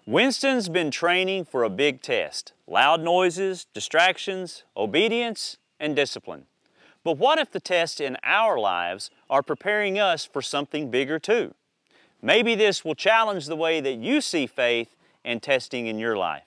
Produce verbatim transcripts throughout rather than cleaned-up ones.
Winston's been training for a big test. Loud noises, distractions, obedience, and discipline. But what if the tests in our lives are preparing us for something bigger too? Maybe this will challenge the way that you see faith and testing in your life.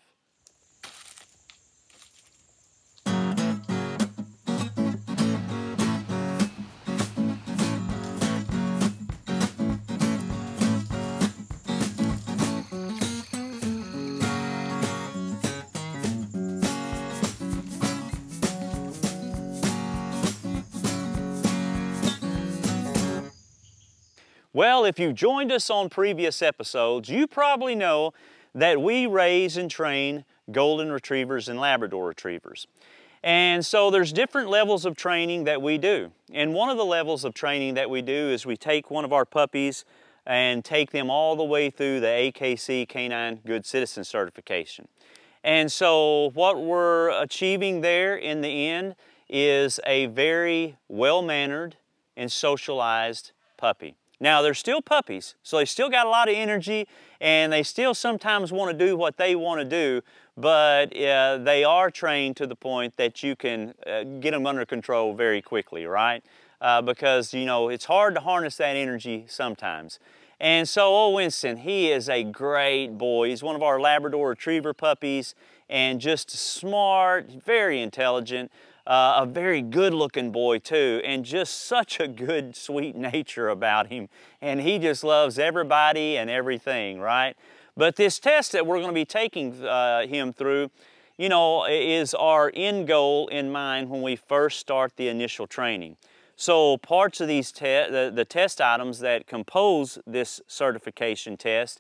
Well, if you've joined us on previous episodes, you probably know that we raise and train golden retrievers and Labrador retrievers. And so there's different levels of training that we do. And one of the levels of training that we do is we take one of our puppies and take them all the way through the A K C Canine Good Citizen certification. And so what we're achieving there in the end is a very well-mannered and socialized puppy. Now, they're still puppies, so they still got a lot of energy, and they still sometimes want to do what they want to do, but uh, they are trained to the point that you can uh, get them under control very quickly, right? Uh, because, you know, it's hard to harness that energy sometimes. And so, old Winston, he is a great boy. He's one of our Labrador Retriever puppies, and just smart, very intelligent. Uh, a very good-looking boy too, and just such a good, sweet nature about him. And he just loves everybody and everything, right? But this test that we're going to be taking uh, him through, you know, is our end goal in mind when we first start the initial training. So parts of these te the, the test items that compose this certification test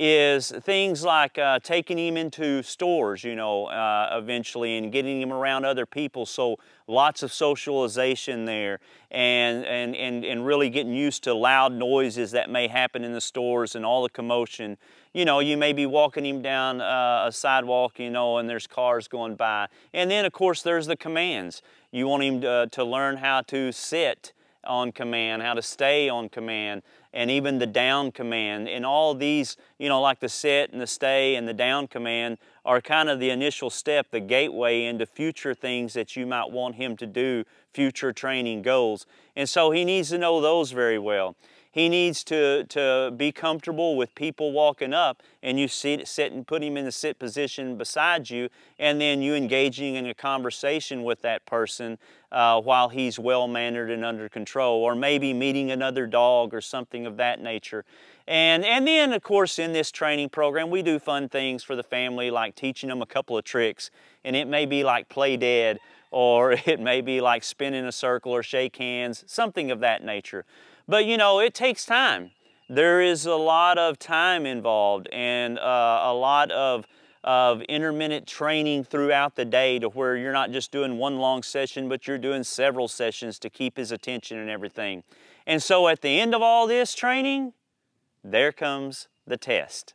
is things like uh, taking him into stores, you know, uh, eventually, and getting him around other people, so lots of socialization there, and, and, and, and really getting used to loud noises that may happen in the stores and all the commotion. You know, you may be walking him down uh, a sidewalk, you know, and there's cars going by. And then, of course, there's the commands. You want him to, to learn how to sit on command, how to stay on command, and even the down command. And all these, you know, like the sit and the stay and the down command are kind of the initial step, the gateway into future things that you might want him to do, future training goals. And so he needs to know those very well. He needs to, to be comfortable with people walking up, and you sit, sit and put him in the sit position beside you, and then you engaging in a conversation with that person uh, while he's well-mannered and under control, or maybe meeting another dog or something of that nature. And, and then, of course, in this training program, we do fun things for the family, like teaching them a couple of tricks, and it may be like play dead, or it may be like spin in a circle or shake hands, something of that nature. But you know, it takes time. There is a lot of time involved, and uh, a lot of, of intermittent training throughout the day, to where you're not just doing one long session, but you're doing several sessions to keep his attention and everything. And so at the end of all this training, there comes the test.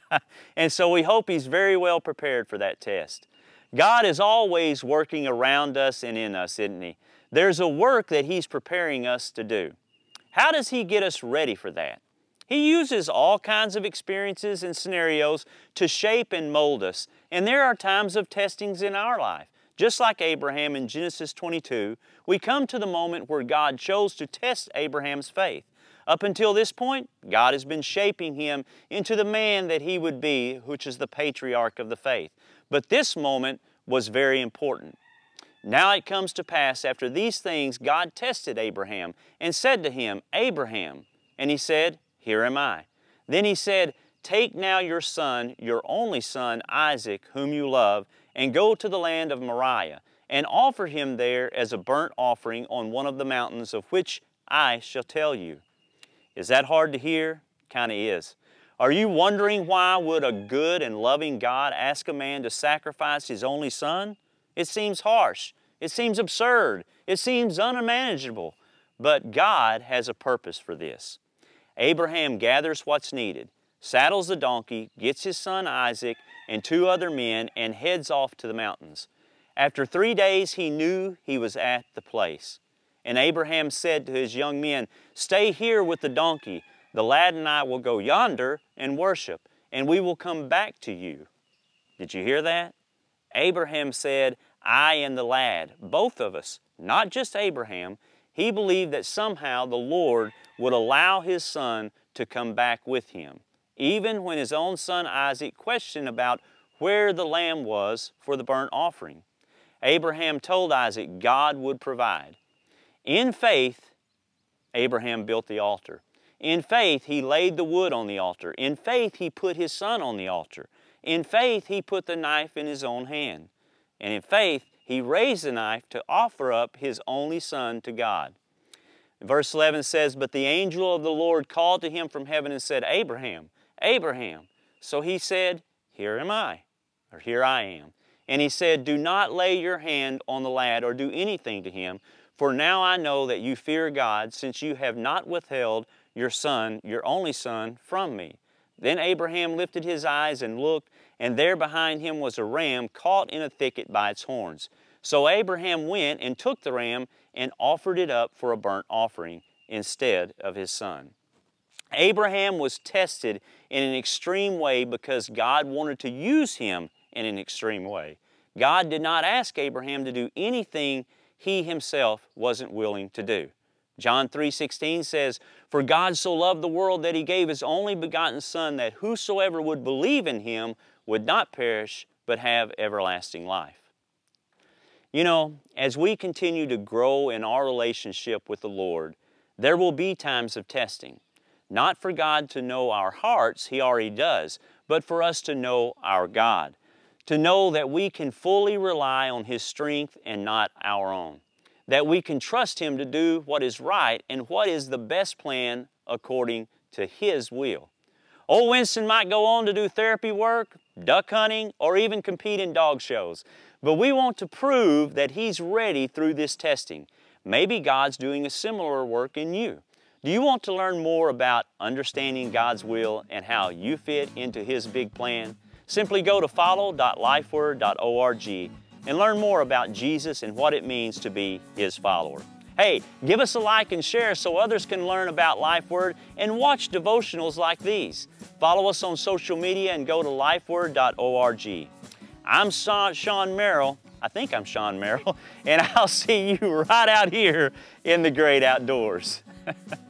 And so we hope he's very well prepared for that test. God is always working around us and in us, isn't He? There's a work that He's preparing us to do. How does He get us ready for that? He uses all kinds of experiences and scenarios to shape and mold us. And there are times of testings in our life. Just like Abraham in Genesis twenty-two, we come to the moment where God chose to test Abraham's faith. Up until this point, God has been shaping him into the man that he would be, which is the patriarch of the faith. But this moment was very important. Now it comes to pass, after these things, God tested Abraham and said to him, Abraham. And he said, Here am I. Then He said, Take now your son, your only son, Isaac, whom you love, and go to the land of Moriah, and offer him there as a burnt offering on one of the mountains of which I shall tell you. Is that hard to hear? Kind of is. Are you wondering why would a good and loving God ask a man to sacrifice his only son? It seems harsh. It seems absurd. It seems unmanageable. But God has a purpose for this. Abraham gathers what's needed, saddles the donkey, gets his son Isaac and two other men, and heads off to the mountains. After three days he knew he was at the place. And Abraham said to his young men, Stay here with the donkey. The lad and I will go yonder and worship. and we will come back to you. Did you hear that? Abraham said, I and the lad, both of us, not just Abraham. He believed that somehow the Lord would allow his son to come back with him, even when his own son Isaac questioned about where the lamb was for the burnt offering. Abraham told Isaac God would provide. In faith, Abraham built the altar. In faith, he laid the wood on the altar. In faith, he put his son on the altar. In faith, he put the knife in his own hand. And in faith, he raised the knife to offer up his only son to God. Verse eleven says, But the angel of the Lord called to him from heaven and said, Abraham, Abraham. So he said, Here am I, or here I am. And he said, Do not lay your hand on the lad or do anything to him, for now I know that you fear God, since you have not withheld your son, your only son, from me. Then Abraham lifted his eyes and looked, and there behind him was a ram caught in a thicket by its horns. So Abraham went and took the ram and offered it up for a burnt offering instead of his son. Abraham was tested in an extreme way because God wanted to use him in an extreme way. God did not ask Abraham to do anything he himself wasn't willing to do. John three sixteen says, For God so loved the world that he gave his only begotten Son, that whosoever would believe in him would not perish, but have everlasting life. You know, as we continue to grow in our relationship with the Lord, there will be times of testing. Not for God to know our hearts, He already does, but for us to know our God. To know that we can fully rely on His strength and not our own. That we can trust Him to do what is right and what is the best plan according to His will. Old Winston might go on to do therapy work, duck hunting, or even compete in dog shows. But we want to prove that He's ready through this testing. Maybe God's doing a similar work in you. Do you want to learn more about understanding God's will and how you fit into His big plan? Simply go to follow dot lifeword dot org and learn more about Jesus and what it means to be His follower. Hey, give us a like and share so others can learn about LifeWord and watch devotionals like these. Follow us on social media and go to lifeword dot org. I'm Sean Merrill. I think I'm Sean Merrill, and I'll see you right out here in the great outdoors.